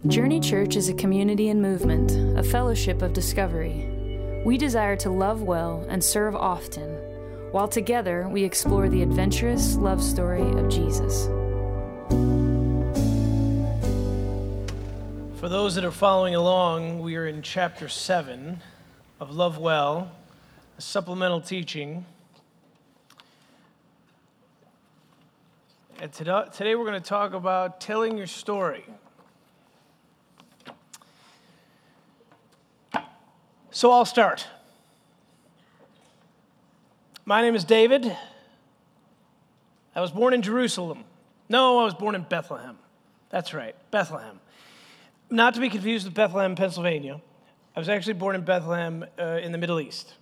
Journey Church is a community and movement, a fellowship of discovery. We desire to love well and serve often, while together we explore the adventurous love story of Jesus. For those that are following along, we are in chapter 7 of Love Well, a supplemental teaching. And today we're going to talk about telling your story. So I'll start. My name is David. I was born in Jerusalem. No, I was born in Bethlehem. That's right, Bethlehem. Not to be confused with Bethlehem, Pennsylvania. I was actually born in Bethlehem in the Middle East.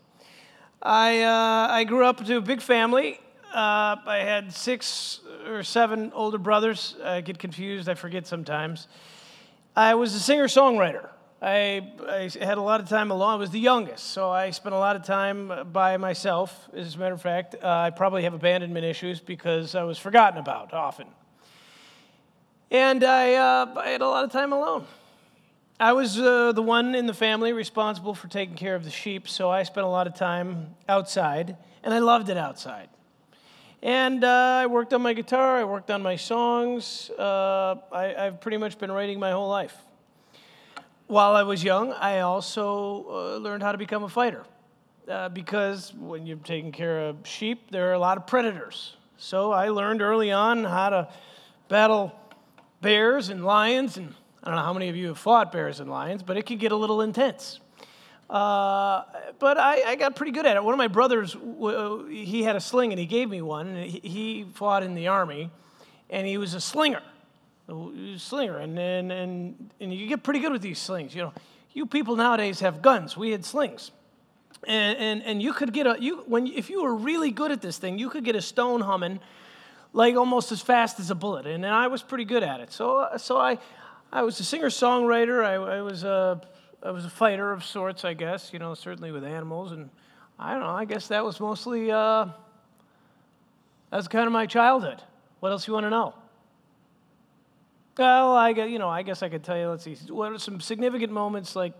I grew up to a big family. I had 6 or 7 older brothers. I get confused. I forget sometimes. I was a singer-songwriter. I had a lot of time alone. I was the youngest, so I spent a lot of time by myself. As a matter of fact, I probably have abandonment issues because I was forgotten about often. And I had a lot of time alone. I was the one in the family responsible for taking care of the sheep, so I spent a lot of time outside, and I loved it outside. And I worked on my guitar, I worked on my songs. I've pretty much been writing my whole life. While I was young, I also learned how to become a fighter because when you're taking care of sheep, there are a lot of predators. So I learned early on how to battle bears and lions, and I don't know how many of you have fought bears and lions, but it can get a little intense. But I got pretty good at it. One of my brothers, he had a sling, and he gave me one, and he fought in the Army, and he was a slinger. And you get pretty good with these slings. You know, you people nowadays have guns. We had slings, and you could get if you were really good at this thing, you could get a stone humming like almost as fast as a bullet. And I was pretty good at it. So I was a singer-songwriter. I was a fighter of sorts, I guess. You know, certainly with animals, and I don't know. I guess that was mostly that's kind of my childhood. What else you want to know? Well, I guess I could tell you, let's see, what are some significant moments that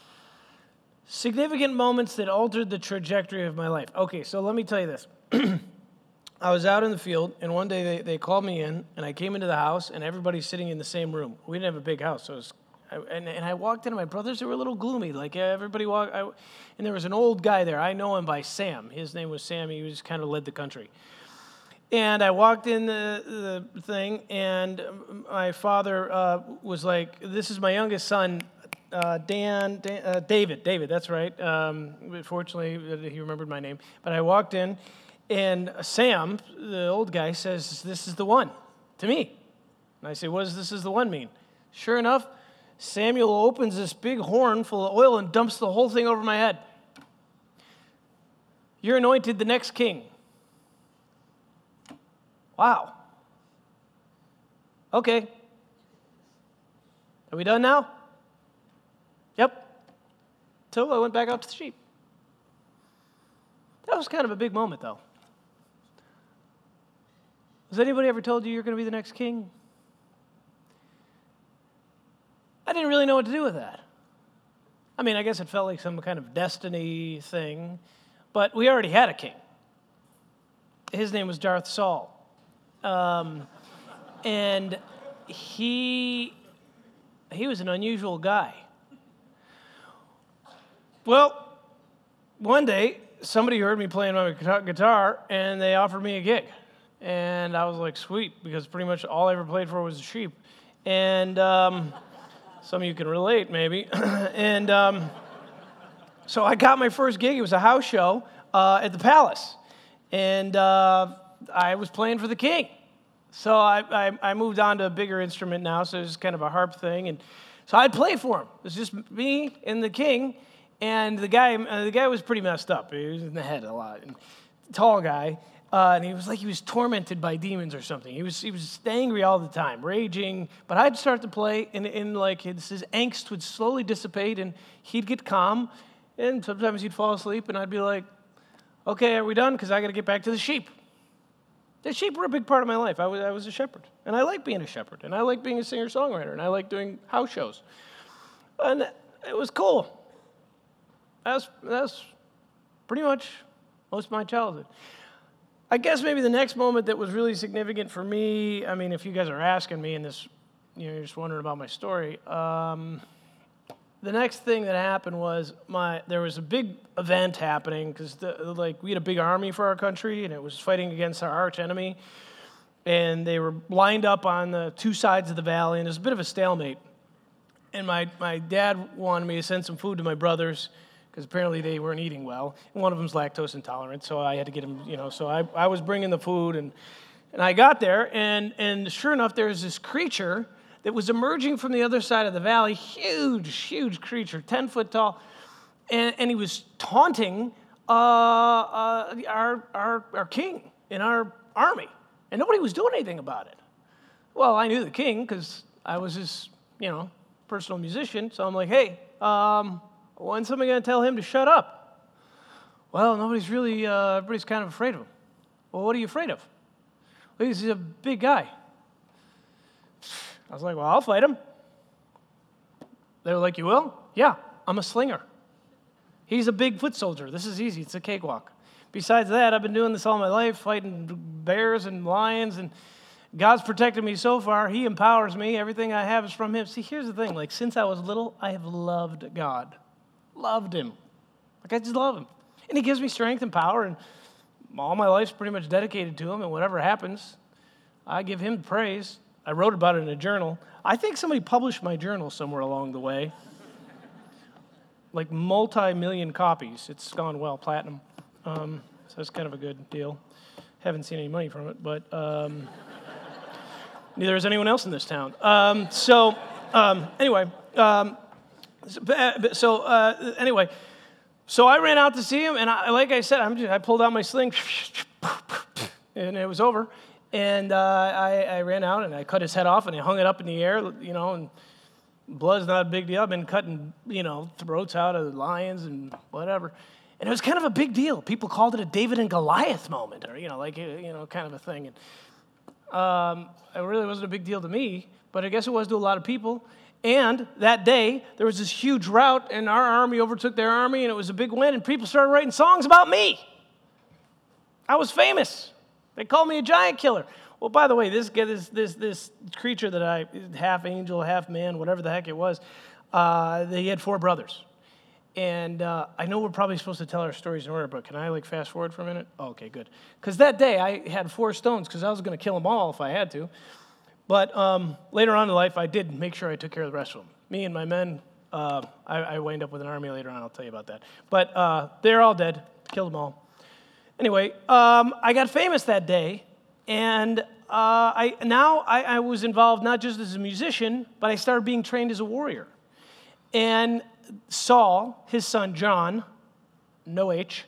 altered the trajectory of my life? Okay, so let me tell you this. I was out in the field, and one day they called me in, and I came into the house, and everybody's sitting in the same room. We didn't have a big house, so and I walked in, and my brothers, they were a little gloomy. Like, everybody walked, and there was an old guy there. I know him by Sam. His name was Sam. He was kind of led the country. And I walked in the thing, and my father was like, "This is my youngest son, David. David, that's right." Fortunately, he remembered my name. But I walked in, and Sam, the old guy, says, "This is the one," to me. And I say, "What does this is the one mean?" Sure enough, Samuel opens this big horn full of oil and dumps the whole thing over my head. "You're anointed the next king." Wow. Okay. Are we done now? Yep. So I went back out to the sheep. That was kind of a big moment, though. Has anybody ever told you you're going to be the next king? I didn't really know what to do with that. I mean, I guess it felt like some kind of destiny thing, but we already had a king. His name was Darth Saul. And he was an unusual guy. Well, one day, somebody heard me playing my guitar, and they offered me a gig. And I was like, sweet, because pretty much all I ever played for was the sheep. And some of you can relate, maybe. And so I got my first gig. It was a house show at the Palace. And I was playing for the king. So I moved on to a bigger instrument now, so it was kind of a harp thing. And so I'd play for him. It was just me and the king, and the guy was pretty messed up. He was in the head a lot. And tall guy, and he was tormented by demons or something. He was angry all the time, raging. But I'd start to play, and like his angst would slowly dissipate, and he'd get calm, and sometimes he'd fall asleep, and I'd be like, "Okay, are we done? Because I got to get back to the sheep." The sheep were a big part of my life. I was a shepherd, and I like being a shepherd, and I like being a singer-songwriter, and I like doing house shows. And it was cool. That's pretty much most of my childhood. I guess maybe the next moment that was really significant for me, I mean, if you guys are asking me and this, you're just wondering about my story, the next thing that happened was there was a big event happening because we had a big army for our country, and it was fighting against our arch enemy, and they were lined up on the two sides of the valley, and it was a bit of a stalemate. And my dad wanted me to send some food to my brothers because apparently they weren't eating well, and one of them's lactose intolerant, so I had to get him, so I was bringing the food, and I got there, and sure enough, there was this creature that was emerging from the other side of the valley, huge creature, 10 foot tall, and he was taunting our king in our army, and nobody was doing anything about it. Well, I knew the king because I was his, personal musician, so I'm like, hey, when's somebody going to tell him to shut up? Well, everybody's kind of afraid of him. Well, what are you afraid of? Well, he's a big guy. I was like, well, I'll fight him. They were like, you will? Yeah, I'm a slinger. He's a big foot soldier. This is easy. It's a cakewalk. Besides that, I've been doing this all my life, fighting bears and lions, and God's protected me so far. He empowers me. Everything I have is from him. See, here's the thing. Since I was little, I have loved God. Loved him. I just love him. And he gives me strength and power, and all my life's pretty much dedicated to him, and whatever happens, I give him praise. I wrote about it in a journal. I think somebody published my journal somewhere along the way. Multi-million copies. It's gone well, platinum. So it's kind of a good deal. Haven't seen any money from it, but neither has anyone else in this town. Anyway, so I ran out to see him, and I pulled out my sling, and it was over. And I ran out, and I cut his head off, and I hung it up in the air, and blood's not a big deal. I've been cutting, throats out of lions and whatever. And it was kind of a big deal. People called it a David and Goliath moment, or, kind of a thing. And it really wasn't a big deal to me, but I guess it was to a lot of people. And that day, there was this huge rout, and our army overtook their army, and it was a big win, and people started writing songs about me. I was famous. They called me a giant killer. Well, by the way, this creature that I, half angel, half man, whatever the heck it was, he had 4 brothers. And I know we're probably supposed to tell our stories in order, but can I fast forward for a minute? Oh, okay, good. Because that day I had 4 stones because I was going to kill them all if I had to. But later on in life, I did make sure I took care of the rest of them. Me and my men, I wound up with an army later on. I'll tell you about that. But they're all dead. Killed them all. Anyway, I got famous that day, and I was involved not just as a musician, but I started being trained as a warrior. And Saul, his son John, no H,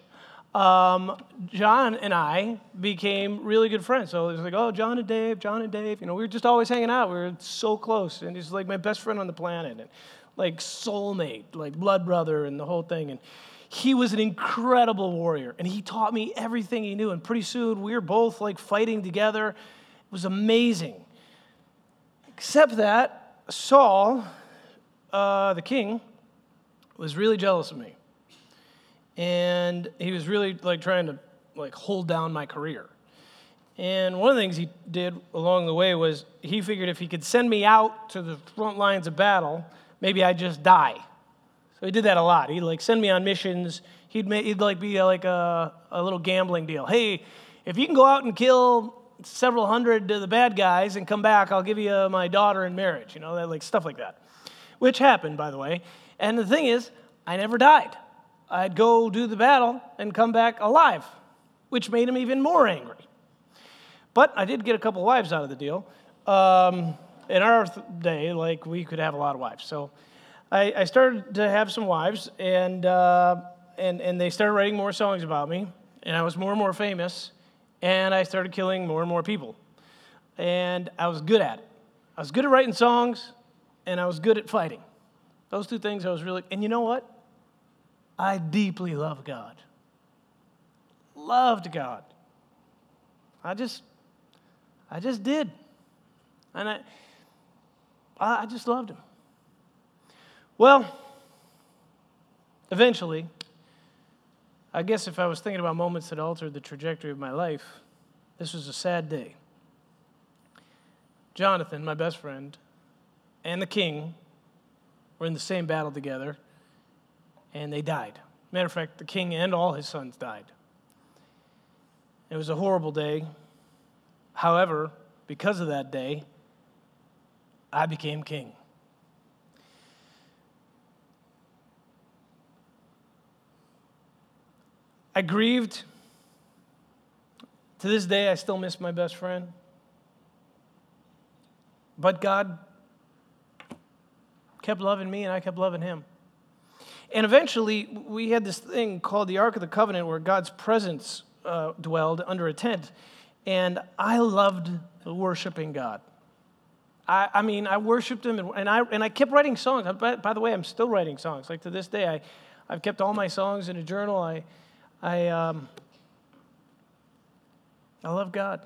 John and I became really good friends. So it was oh, John and Dave. We were just always hanging out. We were so close, and he's my best friend on the planet, and soulmate, blood brother, and the whole thing. And he was an incredible warrior, and he taught me everything he knew. And pretty soon, we were both fighting together. It was amazing. Except that Saul, the king, was really jealous of me. And he was really trying to hold down my career. And one of the things he did along the way was he figured if he could send me out to the front lines of battle, maybe I'd just die. So he did that a lot. He'd send me on missions. He'd be a little gambling deal. Hey, if you can go out and kill several hundred of the bad guys and come back, I'll give you my daughter in marriage. Stuff like that. Which happened, by the way. And the thing is, I never died. I'd go do the battle and come back alive, which made him even more angry. But I did get a couple wives out of the deal. In our day, we could have a lot of wives. So I started to have some wives, and they started writing more songs about me, and I was more and more famous, and I started killing more and more people. And I was good at it. I was good at writing songs, and I was good at fighting. Those 2 things I was really, and you know what? I deeply love God. Loved God. I just I just did. And I just loved him. Well, eventually, I guess if I was thinking about moments that altered the trajectory of my life, this was a sad day. Jonathan, my best friend, and the king were in the same battle together, and they died. Matter of fact, the king and all his sons died. It was a horrible day. However, because of that day, I became king. I grieved. To this day, I still miss my best friend. But God kept loving me, and I kept loving him. And eventually, we had this thing called the Ark of the Covenant where God's presence dwelled under a tent. And I loved worshiping God. I worshiped him, and I kept writing songs. By the way, I'm still writing songs. Like to this day, I've kept all my songs in a journal. I love God.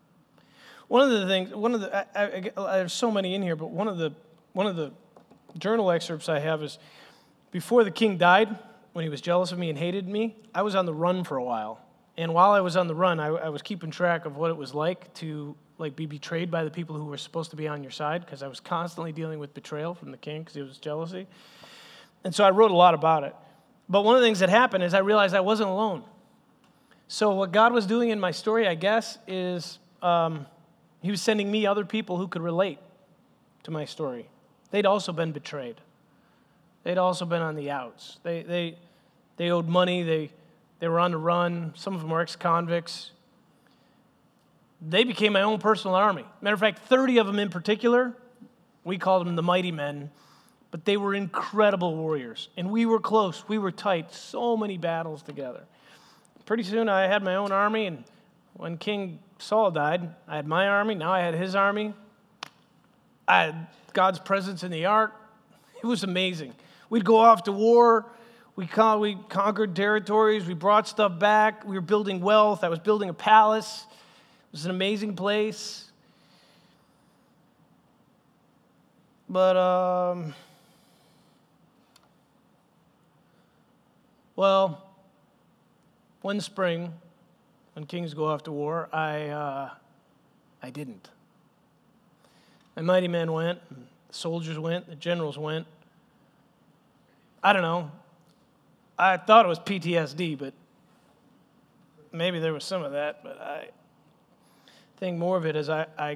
There's so many in here, but one of the journal excerpts I have is before the king died, when he was jealous of me and hated me, I was on the run for a while. And while I was on the run, I was keeping track of what it was like to be betrayed by the people who were supposed to be on your side, because I was constantly dealing with betrayal from the king because it was jealousy. And so I wrote a lot about it. But one of the things that happened is I realized I wasn't alone. So what God was doing in my story, I guess, is he was sending me other people who could relate to my story. They'd also been betrayed. They'd also been on the outs. They owed money. They were on the run. Some of them were ex-convicts. They became my own personal army. Matter of fact, 30 of them in particular, we called them the Mighty Men, but they were incredible warriors. And we were close. We were tight. So many battles together. Pretty soon I had my own army, and when King Saul died, I had my army. Now I had his army. I had God's presence in the ark. It was amazing. We'd go off to war. We conquered territories. We brought stuff back. We were building wealth. I was building a palace. It was an amazing place. But, one spring, when kings go off to war, I didn't. My mighty men went, the soldiers went, the generals went. I don't know. I thought it was PTSD, but maybe there was some of that. But I think more of it is I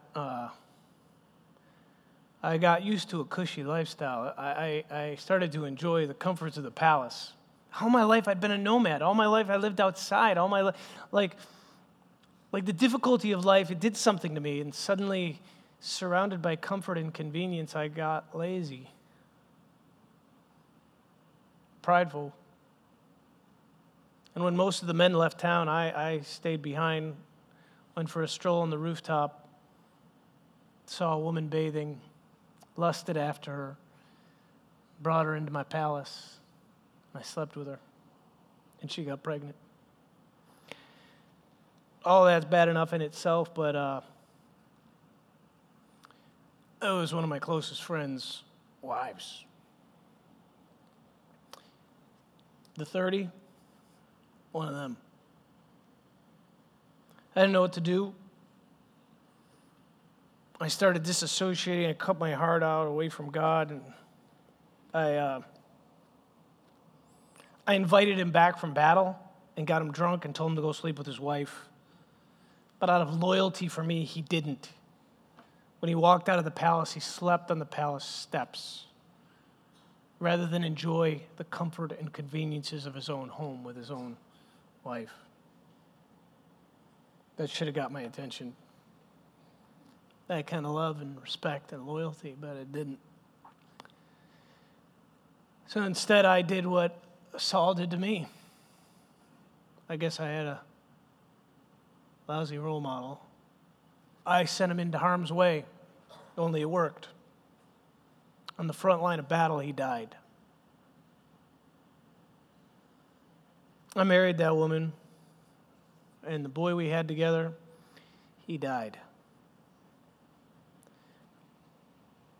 got used to a cushy lifestyle. I started to enjoy the comforts of the palace. All my life I'd been a nomad. All my life I lived outside. All my life, like the difficulty of life, it did something to me. And suddenly, surrounded by comfort and convenience, I got lazy, prideful. And when most of the men left town, I stayed behind, went for a stroll on the rooftop, saw a woman bathing, lusted after her, brought her into my palace. I slept with her, and she got pregnant. All that's bad enough in itself, but it was one of my closest friends' wives. The 30, one of them. I didn't know what to do. I started disassociating. I cut my heart out away from God, and I invited him back from battle and got him drunk and told him to go sleep with his wife. But out of loyalty for me, he didn't. When he walked out of the palace, he slept on the palace steps rather than enjoy the comfort and conveniences of his own home with his own wife. That should have got my attention. That kind of love and respect and loyalty, but it didn't. So instead, I did what Saul did to me. I guess I had a lousy role model. I sent him into harm's way, only it worked. On the front line of battle, he died. I married that woman, and the boy we had together, he died.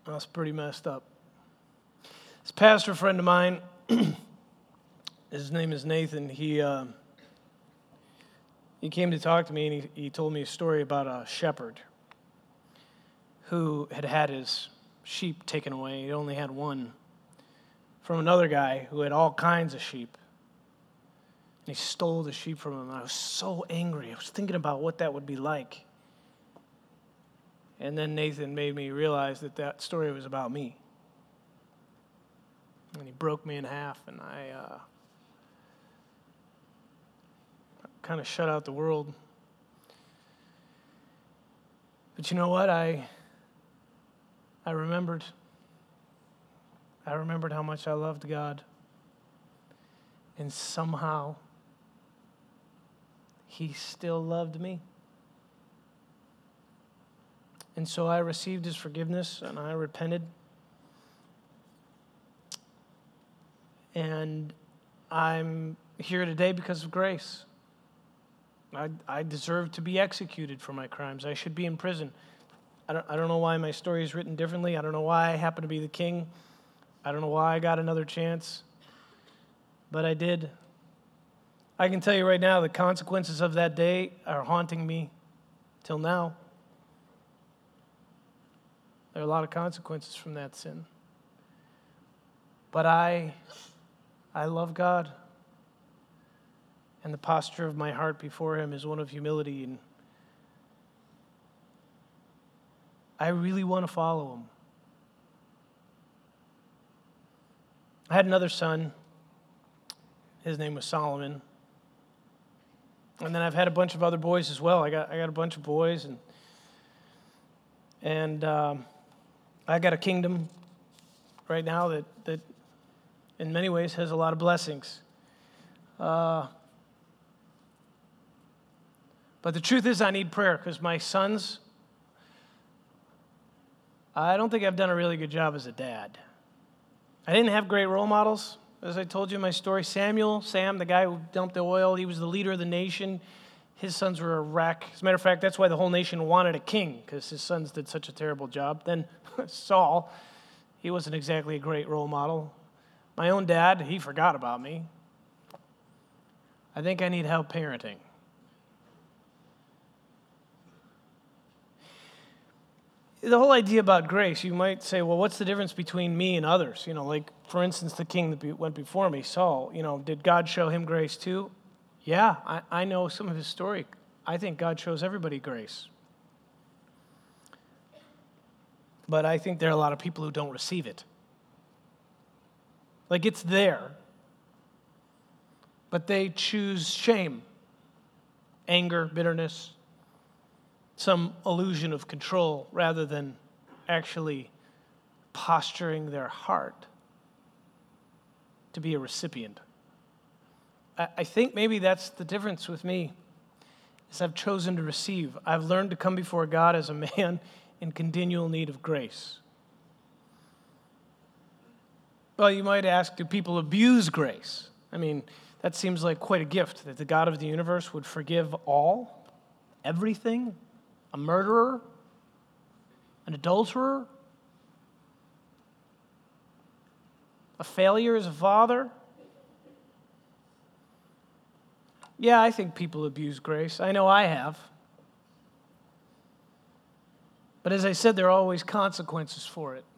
That's pretty messed up. This pastor friend of mine, his name is Nathan, he came to talk to me, and he told me a story about a shepherd who had his sheep taken away. He only had one, from another guy who had all kinds of sheep. And he stole the sheep from him. And I was so angry. I was thinking about what that would be like. And then Nathan made me realize that story was about me. And he broke me in half, and I kind of shut out the world. But you know what? I remembered. I remembered how much I loved God. And somehow, He still loved me. And so I received His forgiveness, and I repented. And I'm here today because of grace. I deserve to be executed for my crimes. I should be in prison. I don't know why my story is written differently. I don't know why I happen to be the king. I don't know why I got another chance. But I did. I can tell you right now, the consequences of that day are haunting me till now. There are a lot of consequences from that sin. But I love God. And the posture of my heart before Him is one of humility. And I really want to follow Him. I had another son. His name was Solomon. And then I've had a bunch of other boys as well. I got a bunch of boys, and I got a kingdom right now that in many ways has a lot of blessings. But the truth is, I need prayer because my sons, I don't think I've done a really good job as a dad. I didn't have great role models. As I told you in my story, Sam, the guy who dumped the oil, he was the leader of the nation. His sons were a wreck. As a matter of fact, that's why the whole nation wanted a king, because his sons did such a terrible job. Then Saul, he wasn't exactly a great role model. My own dad, he forgot about me. I think I need help parenting. The whole idea about grace, you might say, well, what's the difference between me and others? Like, for instance, the king that went before me, Saul, did God show him grace too? Yeah, I know some of his story. I think God shows everybody grace. But I think there are a lot of people who don't receive it. Like, it's there, but they choose shame, anger, bitterness, some illusion of control rather than actually posturing their heart to be a recipient. I think maybe that's the difference with me, is I've chosen to receive. I've learned to come before God as a man in continual need of grace. Well, you might ask, do people abuse grace? I mean, that seems like quite a gift, that the God of the universe would forgive all, everything. A murderer, an adulterer, a failure as a father. Yeah, I think people abuse grace. I know I have. But as I said, there are always consequences for it.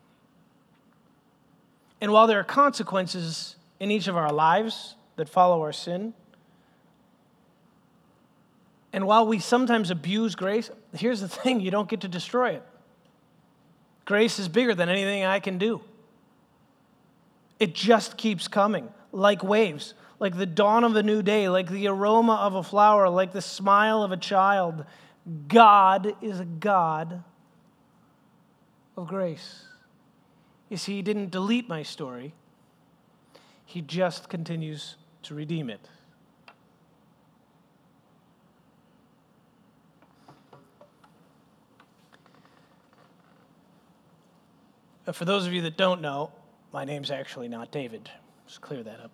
And while there are consequences in each of our lives that follow our sin, and while we sometimes abuse grace, here's the thing, you don't get to destroy it. Grace is bigger than anything I can do. It just keeps coming, like waves, like the dawn of a new day, like the aroma of a flower, like the smile of a child. God is a God of grace. You see, He didn't delete my story. He just continues to redeem it. For those of you that don't know, my name's actually not David. Just clear that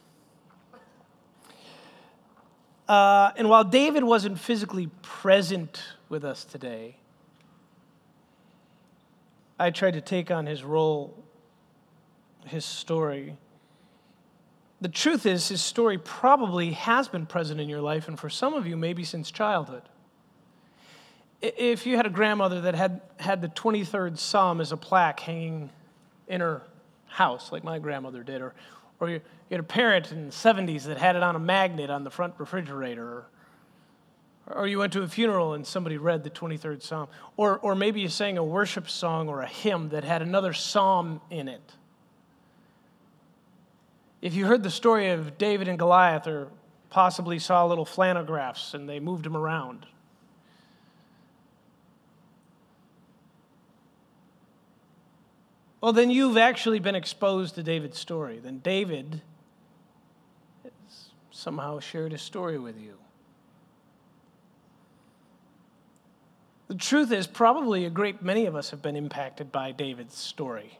up. And while David wasn't physically present with us today, I tried to take on his role, his story. The truth is, his story probably has been present in your life, and for some of you, maybe since childhood. If you had a grandmother that had the 23rd Psalm as a plaque hanging in her house, like my grandmother did, or you had a parent in the 70s that had it on a magnet on the front refrigerator, or you went to a funeral and somebody read the 23rd Psalm, or maybe you sang a worship song or a hymn that had another psalm in it. If you heard the story of David and Goliath, or possibly saw little flannelgraphs and they moved him around, well, then you've actually been exposed to David's story. Then David has somehow shared his story with you. The truth is, probably a great many of us have been impacted by David's story.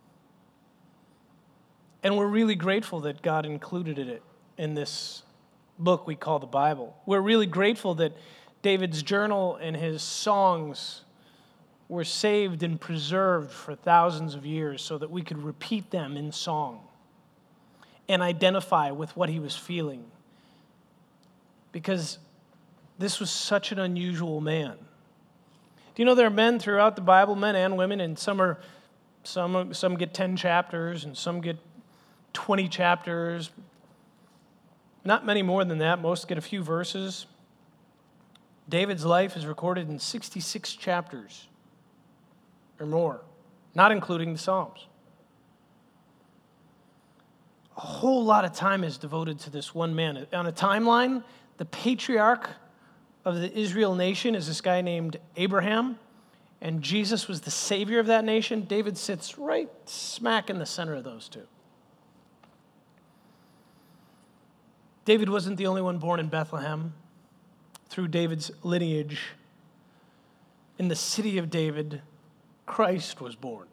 And we're really grateful that God included it in this book we call the Bible. We're really grateful that David's journal and his songs were saved and preserved for thousands of years so that we could repeat them in song and identify with what he was feeling. Because this was such an unusual man. Do you know there are men throughout the Bible, men and women, and some get 10 chapters and some get 20 chapters. Not many more than that. Most get a few verses. David's life is recorded in 66 chapters or more, not including the Psalms. A whole lot of time is devoted to this one man. On a timeline, the patriarch of the Israel nation is this guy named Abraham, and Jesus was the savior of that nation. David sits right smack in the center of those two. David wasn't the only one born in Bethlehem. Through David's lineage, in the city of David, Christ was born.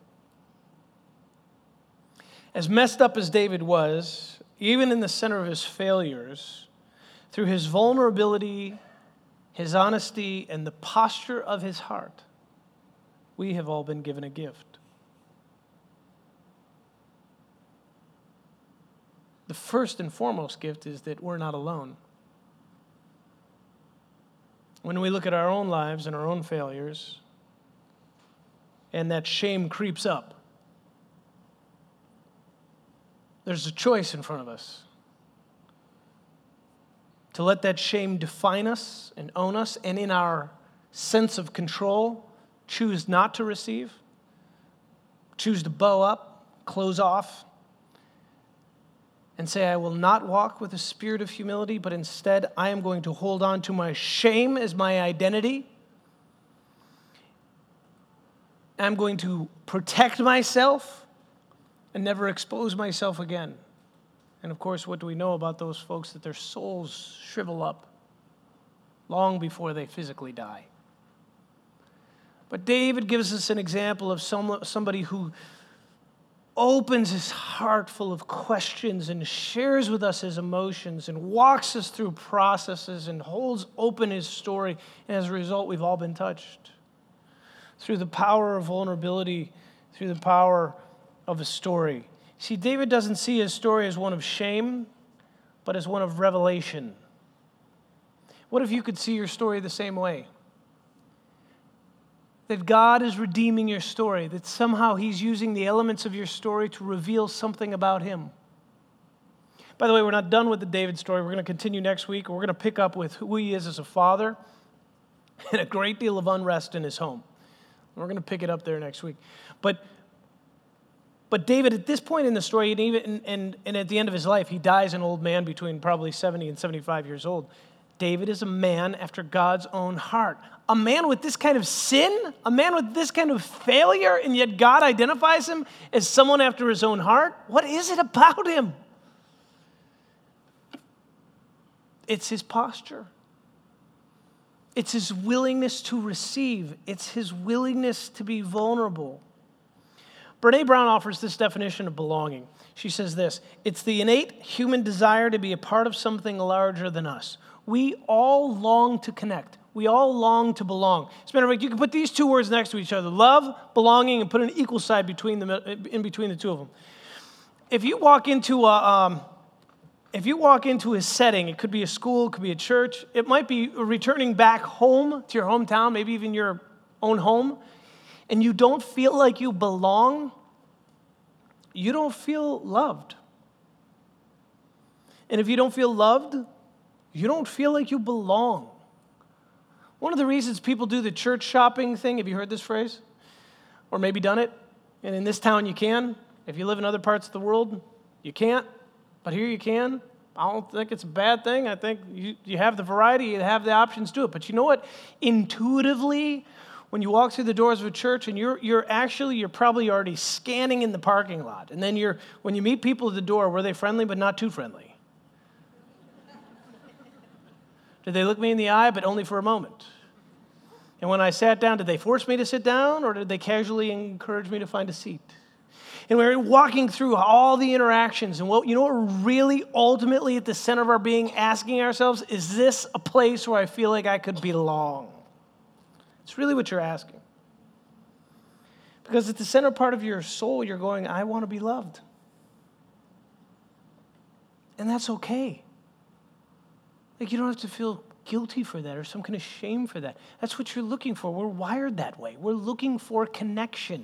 As messed up as David was, even in the center of his failures, through his vulnerability, his honesty, and the posture of his heart, we have all been given a gift. The first and foremost gift is that we're not alone. When we look at our own lives and our own failures, and that shame creeps up, there's a choice in front of us. To let that shame define us and own us, and in our sense of control, choose not to receive, choose to bow up, close off, and say, I will not walk with a spirit of humility, but instead I am going to hold on to my shame as my identity. I'm going to protect myself and never expose myself again. And of course, what do we know about those folks? That their souls shrivel up long before they physically die. But David gives us an example of somebody who opens his heart full of questions and shares with us his emotions and walks us through processes and holds open his story. And as a result, we've all been touched. Through the power of vulnerability, through the power of a story. See, David doesn't see his story as one of shame, but as one of revelation. What if you could see your story the same way? That God is redeeming your story, that somehow he's using the elements of your story to reveal something about him. By the way, we're not done with the David story. We're going to continue next week. We're going to pick up with who he is as a father and a great deal of unrest in his home. We're going to pick it up there next week. But David, at this point in the story, and at the end of his life, he dies an old man between probably 70 and 75 years old. David is a man after God's own heart. A man with this kind of sin, a man with this kind of failure, and yet God identifies him as someone after his own heart. What is it about him? It's his posture. It's his willingness to receive. It's his willingness to be vulnerable. Brené Brown offers this definition of belonging. She says this: it's the innate human desire to be a part of something larger than us. We all long to connect. We all long to belong. As a matter of fact, you can put these two words next to each other, love, belonging, and put an equal sign in between the two of them. If you walk into a setting, it could be a school, it could be a church, it might be returning back home to your hometown, maybe even your own home, and you don't feel like you belong, you don't feel loved. And if you don't feel loved, you don't feel like you belong. One of the reasons people do the church shopping thing, have you heard this phrase? Or maybe done it? And in this town you can. If you live in other parts of the world, you can't. But here you can. I don't think it's a bad thing. I think you have the variety, you have the options to it. But you know what? Intuitively, when you walk through the doors of a church and you're probably already scanning in the parking lot. And then when you meet people at the door, were they friendly but not too friendly? Did they look me in the eye, but only for a moment? And when I sat down, did they force me to sit down, or did they casually encourage me to find a seat? And we're walking through all the interactions, and what we're really ultimately at the center of our being asking ourselves, is this a place where I feel like I could belong? It's really what you're asking. Because at the center part of your soul, you're going, I want to be loved. And that's okay. Like, you don't have to feel guilty for that or some kind of shame for that. That's what you're looking for. We're wired that way. We're looking for connection.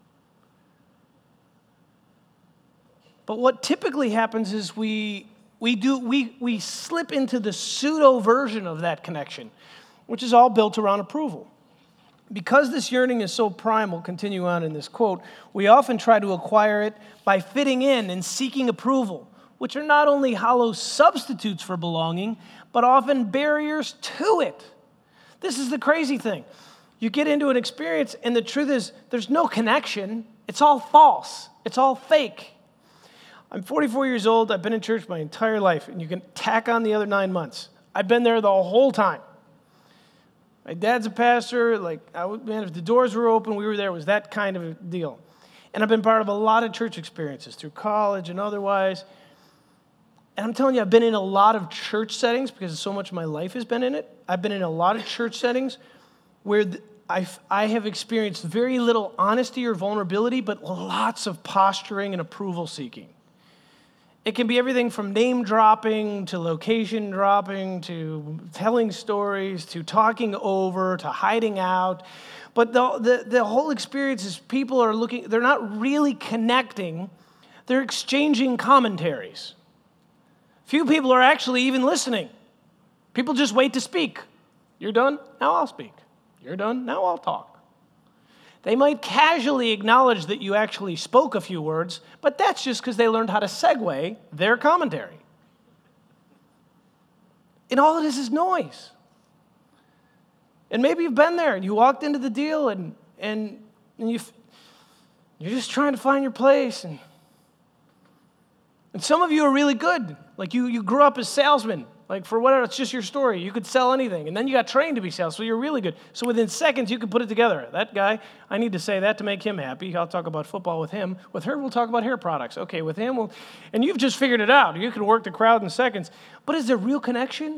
But what typically happens is we slip into the pseudo version of that connection, which is all built around approval. Because this yearning is so primal, continue on in this quote, we often try to acquire it by fitting in and seeking approval, which are not only hollow substitutes for belonging, but often barriers to it. This is the crazy thing. You get into an experience, and the truth is, there's no connection. It's all false. It's all fake. I'm 44 years old. I've been in church my entire life, and you can tack on the other 9 months. I've been there the whole time. My dad's a pastor. If the doors were open, we were there. It was that kind of a deal. And I've been part of a lot of church experiences through college and otherwise. And I'm telling you, I've been in a lot of church settings because so much of my life has been in it. I've been in a lot of church settings where I have experienced very little honesty or vulnerability, but lots of posturing and approval seeking. It can be everything from name dropping to location dropping to telling stories to talking over to hiding out. But the whole experience is people are looking, they're not really connecting, they're exchanging commentaries. Few people are actually even listening. People just wait to speak. You're done? Now I'll speak. You're done? Now I'll talk. They might casually acknowledge that you actually spoke a few words, but that's just because they learned how to segue their commentary. And all it is noise. And maybe you've been there and you walked into the deal and you're just trying to find your place. And some of you are really good. Like you grew up as salesmen. Like for whatever, it's just your story. You could sell anything. And then you got trained to be sales, so you're really good. So within seconds, you could put it together. That guy, I need to say that to make him happy. I'll talk about football with him. With her, we'll talk about hair products. Okay, with him, and you've just figured it out. You can work the crowd in seconds. But is there real connection?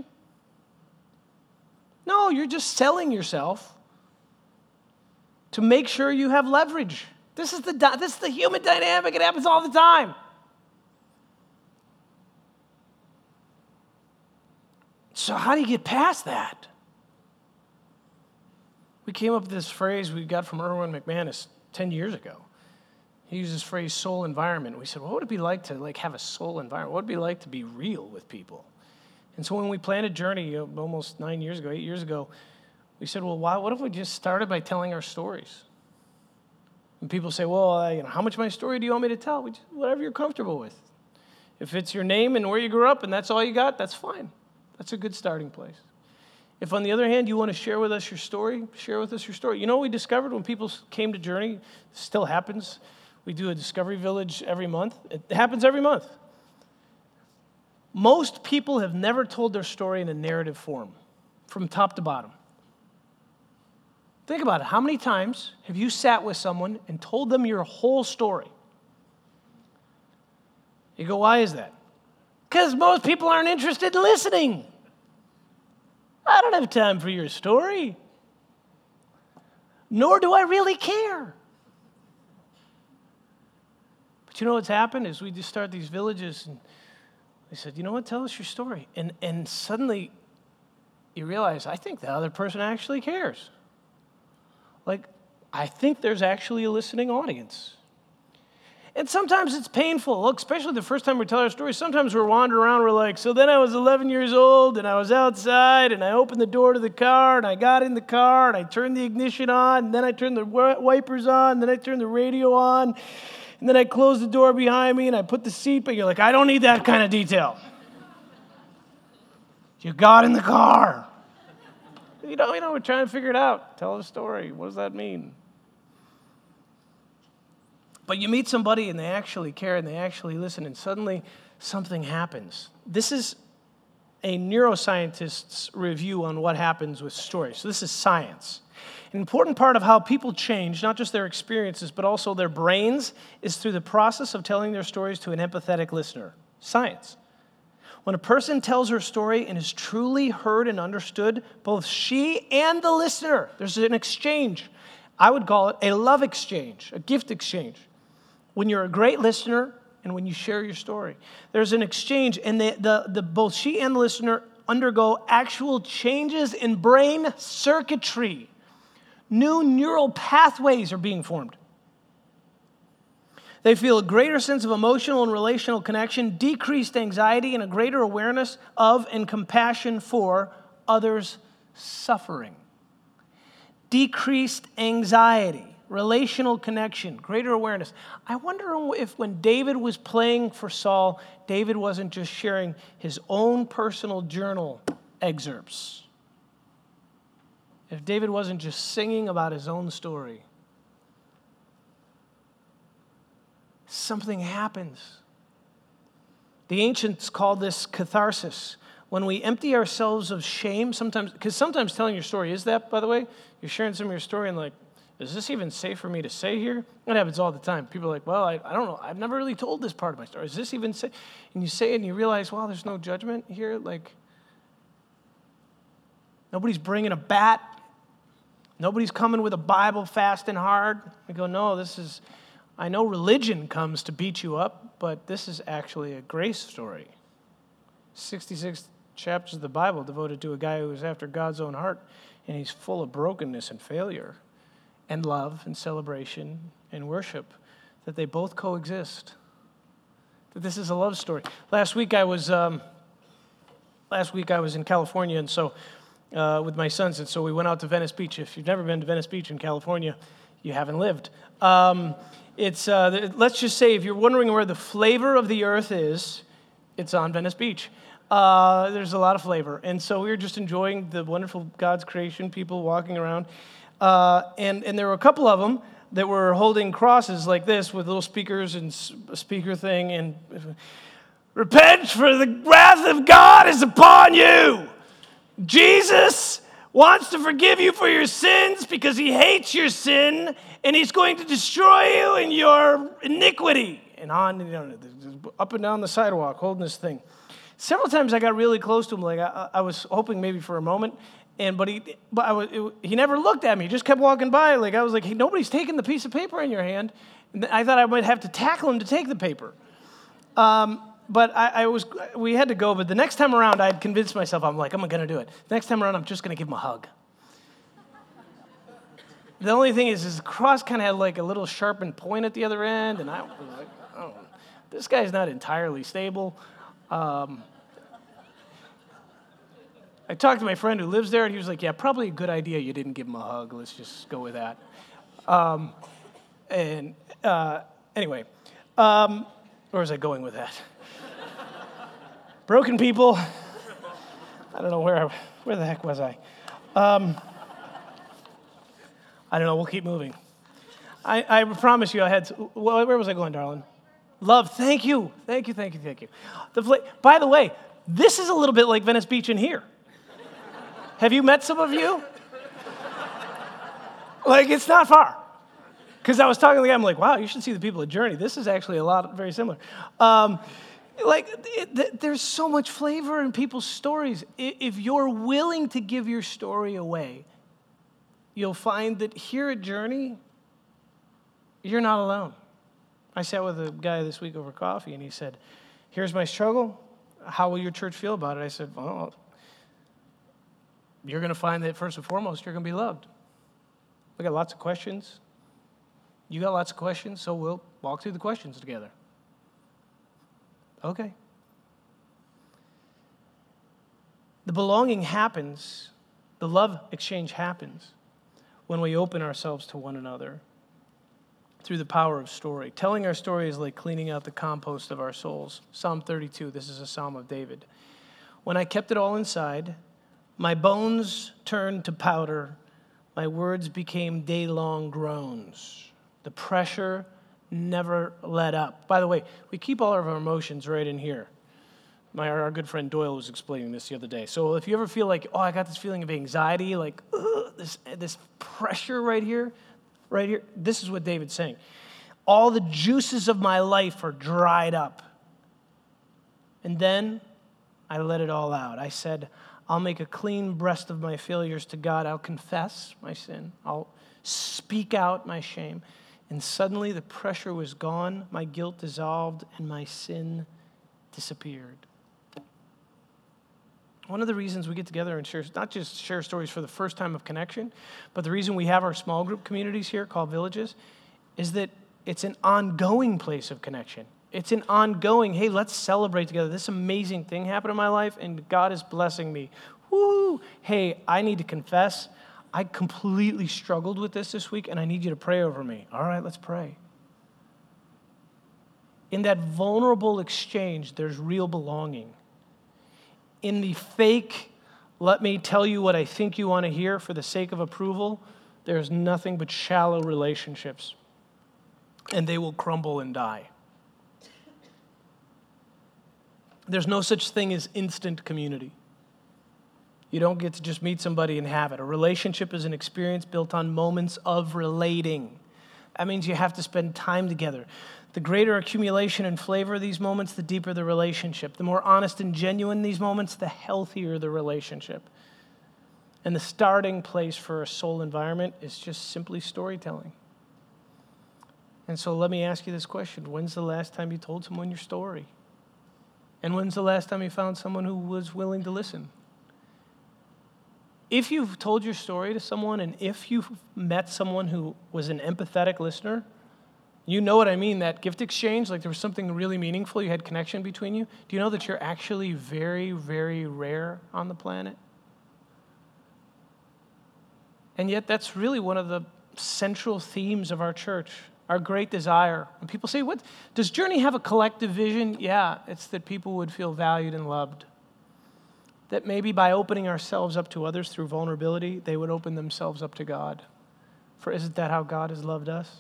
No, you're just selling yourself to make sure you have leverage. This is the human dynamic. It happens all the time. So how do you get past that? We came up with this phrase we got from Erwin McManus 10 years ago. He used this phrase, soul environment. We said, what would it be like to have a soul environment? What would it be like to be real with people? And so when we planted Journey almost 8 years ago, we said, well, what if we just started by telling our stories? And people say, well, how much of my story do you want me to tell? Whatever you're comfortable with. If it's your name and where you grew up and that's all you got, that's fine. That's a good starting place. If, on the other hand, you want to share with us your story, share with us your story. You know what we discovered when people came to Journey? It still happens. We do a Discovery Village every month. It happens every month. Most people have never told their story in a narrative form, from top to bottom. Think about it. How many times have you sat with someone and told them your whole story? You go, why is that? Because most people aren't interested in listening. I don't have time for your story. Nor do I really care. But you know what's happened is we just start these villages, and they said, you know what, tell us your story. And suddenly you realize, I think the other person actually cares. Like, I think there's actually a listening audience. And sometimes it's painful. Look, especially the first time we tell our story, sometimes we're wandering around, we're like, so then I was 11 years old, and I was outside, and I opened the door to the car, and I got in the car, and I turned the ignition on, and then I turned the wipers on, and then I turned the radio on, and then I closed the door behind me, and I put the seat, but you're like, I don't need that kind of detail. You got in the car. You know, we're trying to figure it out. Tell a story. What does that mean? But you meet somebody and they actually care and they actually listen, and suddenly something happens. This is a neuroscientist's review on what happens with stories. So this is science. An important part of how people change, not just their experiences, but also their brains, is through the process of telling their stories to an empathetic listener. Science. When a person tells her story and is truly heard and understood, both she and the listener, there's an exchange. I would call it a love exchange, a gift exchange. When you're a great listener and when you share your story, there's an exchange, and both she and the listener undergo actual changes in brain circuitry. New neural pathways are being formed. They feel a greater sense of emotional and relational connection, decreased anxiety, and a greater awareness of and compassion for others' suffering. Decreased anxiety, relational connection, greater awareness. I wonder if when David was playing for Saul, David wasn't just sharing his own personal journal excerpts. If David wasn't just singing about his own story. Something happens. The ancients called this catharsis. When we empty ourselves of shame, because sometimes telling your story is that, by the way. You're sharing some of your story and like, is this even safe for me to say here? That happens all the time. People are like, well, I don't know. I've never really told this part of my story. Is this even safe? And you say it and you realize, wow, there's no judgment here. Like, nobody's bringing a bat. Nobody's coming with a Bible fast and hard. We go, no, I know religion comes to beat you up, but this is actually a grace story. 66 chapters of the Bible devoted to a guy who was after God's own heart, and he's full of brokenness and failure and love and celebration and worship, that they both coexist. That this is a love story. Last week I was in California, and so with my sons, and so we went out to Venice Beach. If you've never been to Venice Beach in California, you haven't lived. Let's just say, if you're wondering where the flavor of the earth is, it's on Venice Beach. There's a lot of flavor. And so we were just enjoying the wonderful God's creation, people walking around. And there were a couple of them that were holding crosses like this with little speakers and a speaker thing. And repent, for the wrath of God is upon you. Jesus wants to forgive you for your sins because he hates your sin, and he's going to destroy you in your iniquity. And on, up and down the sidewalk, holding this thing. Several times I got really close to him, like I was hoping maybe for a moment, but he never looked at me. He just kept walking by. Like I was like, hey, nobody's taking the piece of paper in your hand. And I thought I might have to tackle him to take the paper. But we had to go. But the next time around, I had convinced myself, I'm going to do it. The next time around, I'm just going to give him a hug. The only thing is the cross kind of had like a little sharpened point at the other end, and I was like, oh, this guy's not entirely stable. I talked to my friend who lives there, and he was like, yeah, probably a good idea you didn't give him a hug. Let's just go with that. Anyway, where was I going with that? Broken people. I don't know where the heck was I? I don't know. We'll keep moving. I promise you I had... where was I going, darling? Love. Thank you. Thank you. By the way, this is a little bit like Venice Beach in here. Have you met some of you? Like, it's not far. Because I was talking to the guy, I'm like, wow, you should see the people at Journey. This is actually very similar. There's so much flavor in people's stories. If you're willing to give your story away, you'll find that here at Journey, you're not alone. I sat with a guy this week over coffee, and he said, here's my struggle. How will your church feel about it? I said, well, you're going to find that first and foremost, you're going to be loved. We got lots of questions. You got lots of questions, so we'll walk through the questions together. Okay. The belonging happens, the love exchange happens when we open ourselves to one another through the power of story. Telling our story is like cleaning out the compost of our souls. Psalm 32, this is a psalm of David. When I kept it all inside, my bones turned to powder, my words became day-long groans. The pressure never let up. By the way, we keep all of our emotions right in here. Our good friend Doyle was explaining this the other day. So if you ever feel like, I got this feeling of anxiety, like this pressure right here, this is what David's saying. All the juices of my life are dried up. And then I let it all out. I said, I'll make a clean breast of my failures to God. I'll confess my sin. I'll speak out my shame. And suddenly the pressure was gone, my guilt dissolved, and my sin disappeared. One of the reasons we get together and share, not just share stories for the first time of connection, but the reason we have our small group communities here called Villages is that it's an ongoing place of connection. It's an ongoing, hey, let's celebrate together. This amazing thing happened in my life, and God is blessing me. Woo! Hey, I need to confess. I completely struggled with this week, and I need you to pray over me. All right, let's pray. In that vulnerable exchange, there's real belonging. In the fake, let me tell you what I think you want to hear for the sake of approval, there's nothing but shallow relationships, and they will crumble and die. There's no such thing as instant community. You don't get to just meet somebody and have it. A relationship is an experience built on moments of relating. That means you have to spend time together. The greater accumulation and flavor of these moments, the deeper the relationship. The more honest and genuine these moments, the healthier the relationship. And the starting place for a soul environment is just simply storytelling. And so let me ask you this question. When's the last time you told someone your story? And when's the last time you found someone who was willing to listen? If you've told your story to someone, and if you've met someone who was an empathetic listener, you know what I mean, that gift exchange, like there was something really meaningful, you had connection between you. Do you know that you're actually very, very rare on the planet? And yet that's really one of the central themes of our church, our great desire. When people say, "What does Journey have a collective vision?" Yeah, it's that people would feel valued and loved. That maybe by opening ourselves up to others through vulnerability, they would open themselves up to God. For isn't that how God has loved us?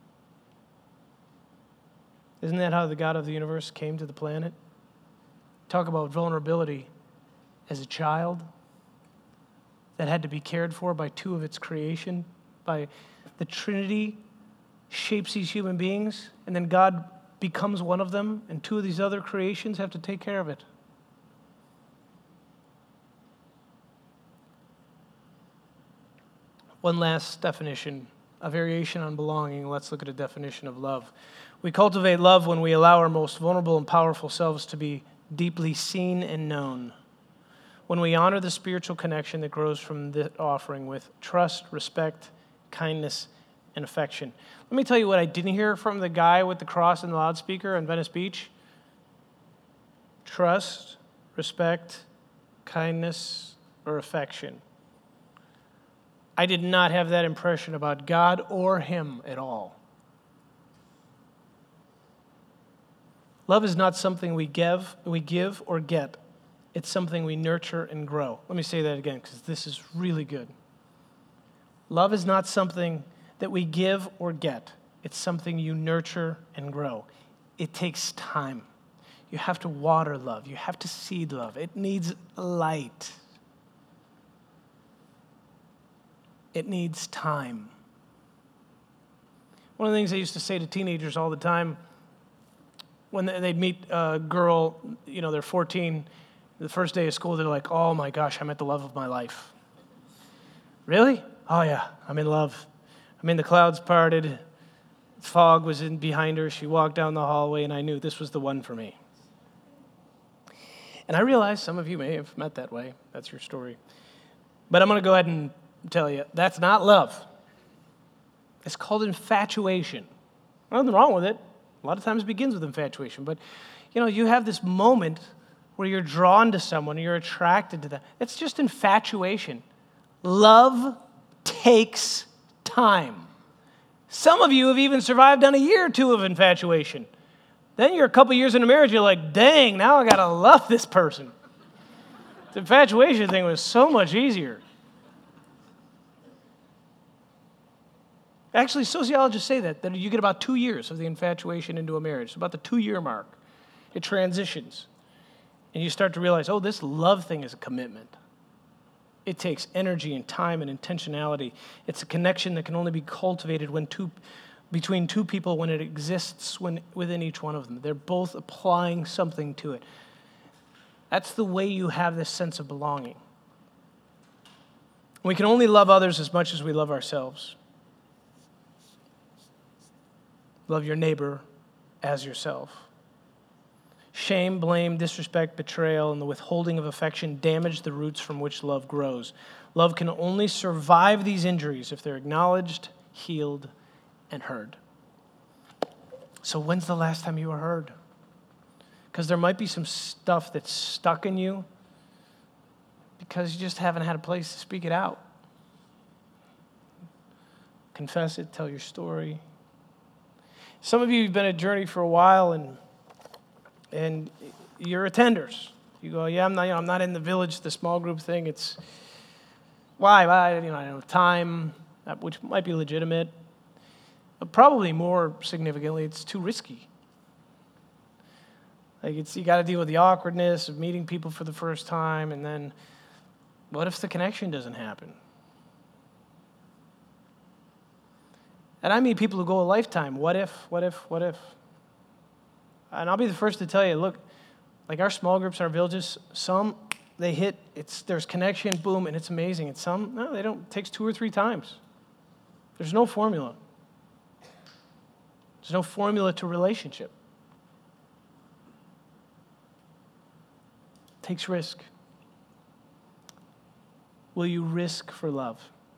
Isn't that how the God of the universe came to the planet? Talk about vulnerability as a child that had to be cared for by two of its creation, by the Trinity shapes these human beings, and then God becomes one of them, and two of these other creations have to take care of it. One last definition, a variation on belonging. Let's look at a definition of love. We cultivate love when we allow our most vulnerable and powerful selves to be deeply seen and known. When we honor the spiritual connection that grows from the offering with trust, respect, kindness, and affection. Let me tell you what I didn't hear from the guy with the cross and the loudspeaker on Venice Beach. Trust, respect, kindness, or affection. I did not have that impression about God or him at all. Love is not something we give or get. It's something we nurture and grow. Let me say that again because this is really good. Love is not something that we give or get. It's something you nurture and grow. It takes time. You have to water love. You have to seed love. It needs light. It needs time. One of the things I used to say to teenagers all the time when they'd meet a girl, they're 14, the first day of school, they're like, oh my gosh, I met the love of my life. Really? Oh yeah, I'm in love. The clouds parted, fog was in behind her, she walked down the hallway, and I knew this was the one for me. And I realize some of you may have met that way. That's your story. But I'm going to go ahead and tell you, that's not love. It's called infatuation. Nothing wrong with it. A lot of times it begins with infatuation. But, you have this moment where you're drawn to someone, you're attracted to them. It's just infatuation. Love takes time. Some of you have even survived on a year or two of infatuation. Then you're a couple years into marriage, you're like, dang, now I got to love this person. The infatuation thing was so much easier. Actually, sociologists say that you get about 2 years of the infatuation into a marriage. It's about the 2-year mark. It transitions. And you start to realize, oh, this love thing is a commitment. It takes energy and time and intentionality. It's a connection that can only be cultivated between two people when it exists within each one of them. They're both applying something to it. That's the way you have this sense of belonging. We can only love others as much as we love ourselves. Love your neighbor as yourself. Shame, blame, disrespect, betrayal, and the withholding of affection damage the roots from which love grows. Love can only survive these injuries if they're acknowledged, healed, and heard. So when's the last time you were heard? Because there might be some stuff that's stuck in you because you just haven't had a place to speak it out. Confess it, tell your story. Some of you have been on a journey for a while and you're attenders. You go, yeah, I'm not in the village, the small group thing. It's why? I don't have time, which might be legitimate. But probably more significantly, it's too risky. You got to deal with the awkwardness of meeting people for the first time, and then what if the connection doesn't happen? And I meet people who go a lifetime. What if? And I'll be the first to tell you, look, our small groups in our villages, some they hit, there's connection, boom, and it's amazing. And some, no, they don't. It takes 2 or 3 times. There's no formula. There's no formula to relationship. It takes risk. Will you risk for love?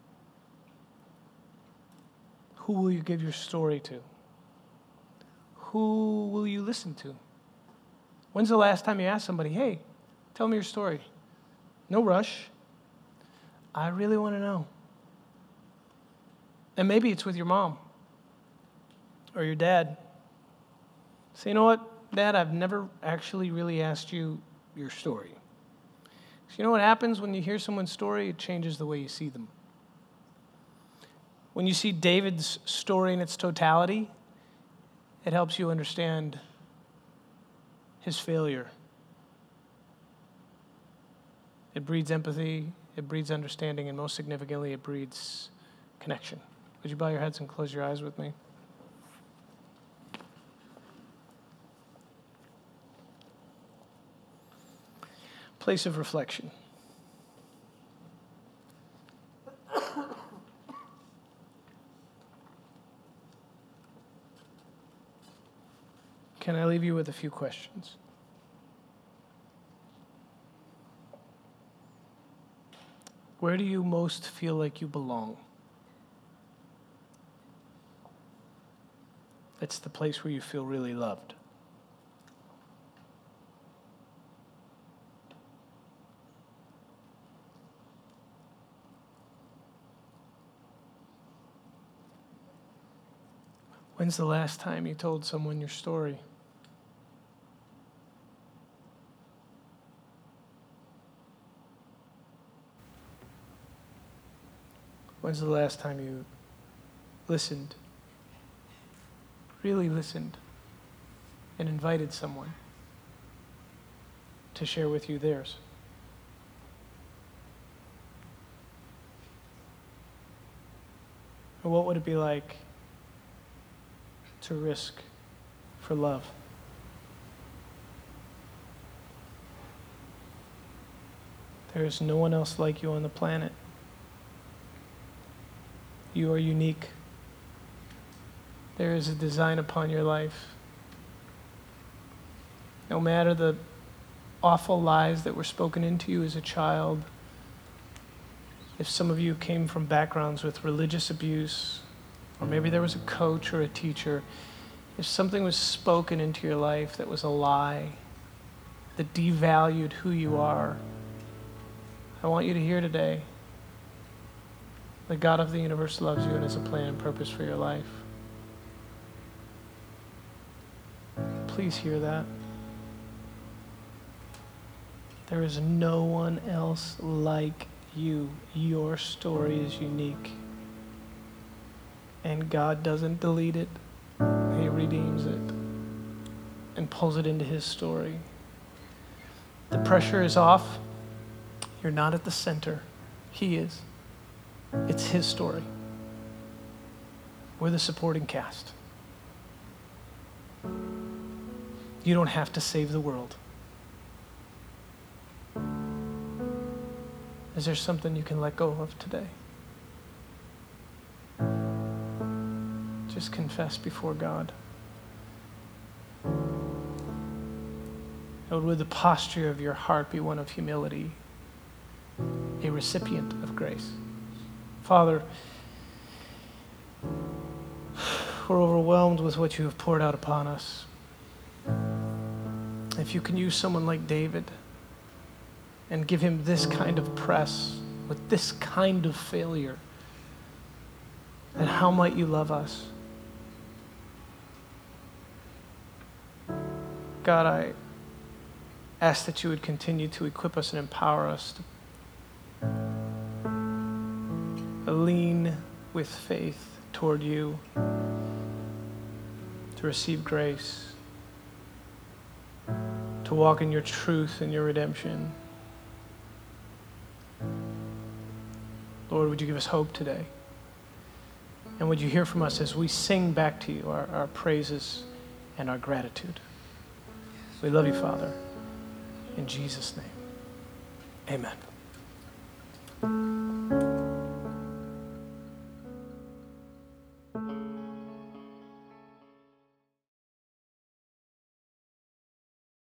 Who will you give your story to? Who will you listen to? When's the last time you asked somebody, hey, tell me your story? No rush. I really want to know. And maybe it's with your mom or your dad. Say, you know what, Dad, I've never actually really asked you your story. So you know what happens when you hear someone's story? It changes the way you see them. When you see David's story in its totality, it helps you understand his failure. It breeds empathy, it breeds understanding, and most significantly, it breeds connection. Would you bow your heads and close your eyes with me? Place of reflection. Can I leave you with a few questions? Where do you most feel like you belong? It's the place where you feel really loved. When's the last time you told someone your story? When's the last time you listened, really listened, and invited someone to share with you theirs? Or what would it be like to risk for love? There is no one else like you on the planet. You are unique. There is a design upon your life. No matter the awful lies that were spoken into you as a child, if some of you came from backgrounds with religious abuse, or maybe there was a coach or a teacher, if something was spoken into your life that was a lie, that devalued who you are, I want you to hear today, the God of the universe loves you and has a plan and purpose for your life. Please hear that. There is no one else like you. Your story is unique. And God doesn't delete it. He redeems it and pulls it into his story. The pressure is off. You're not at the center. He is. It's his story. We're the supporting cast. You don't have to save the world. Is there something you can let go of today? Just confess before God. And would the posture of your heart be one of humility, a recipient of grace? Father, we're overwhelmed with what you have poured out upon us. If you can use someone like David and give him this kind of press with this kind of failure, then how might you love us? God, I ask that you would continue to equip us and empower us to lean with faith toward you, to receive grace, to walk in your truth and your redemption. Lord, would you give us hope today? And would you hear from us as we sing back to you our praises and our gratitude? We love you, Father. In Jesus' name, amen.